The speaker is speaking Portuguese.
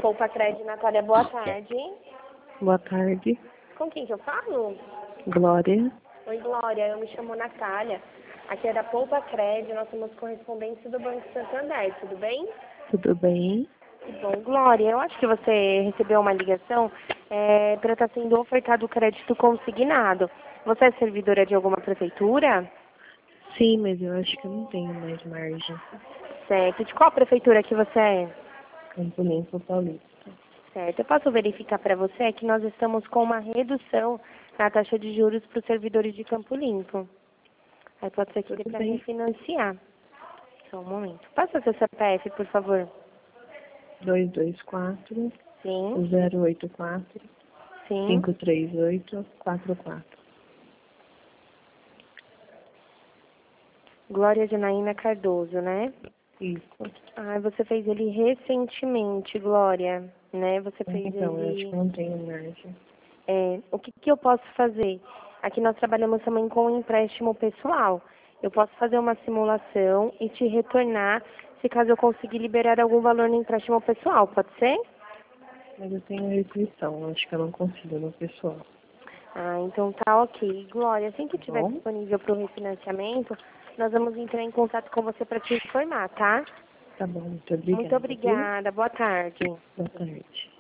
Poupa Crédito, Natália, boa tarde. Boa tarde. Com quem que eu falo? Glória. Oi, Glória, eu me chamo Natália. Aqui é da Poupa Crédito, nós somos correspondentes do Banco Santander, tudo bem? Tudo bem? Que bom, Glória, eu acho que você recebeu uma ligação para estar sendo ofertado o crédito consignado. Você é servidora de alguma prefeitura? Sim, mas eu acho que eu não tenho mais margem. Certo. De qual prefeitura que você é? Campo Limpo Paulista. Certo. Eu posso verificar para você que nós estamos com uma redução na taxa de juros para os servidores de Campo Limpo. Aí pode ser que dê Tudo para bem. refinanciar. Só um momento. Passa seu CPF, por favor. 224 Sim, 084 sim. 538 44. Glória Janaína Cardoso, né? Isso. Ah, você fez ele recentemente, Glória, né? Você fez Então, eu acho que ele... eu não tenho margem. O que que eu posso fazer? Aqui nós trabalhamos também com empréstimo pessoal. Eu posso fazer uma simulação e te retornar se caso eu conseguir liberar algum valor no empréstimo pessoal, pode ser? Mas eu tenho restrição, eu acho que eu não consigo no pessoal. Ah, então tá ok. Glória, assim que Tá estiver bom? disponível para o refinanciamento, nós vamos entrar em contato com você para te informar, tá? Tá bom, muito Muito obrigada, viu? obrigada. Boa tarde. Boa tarde.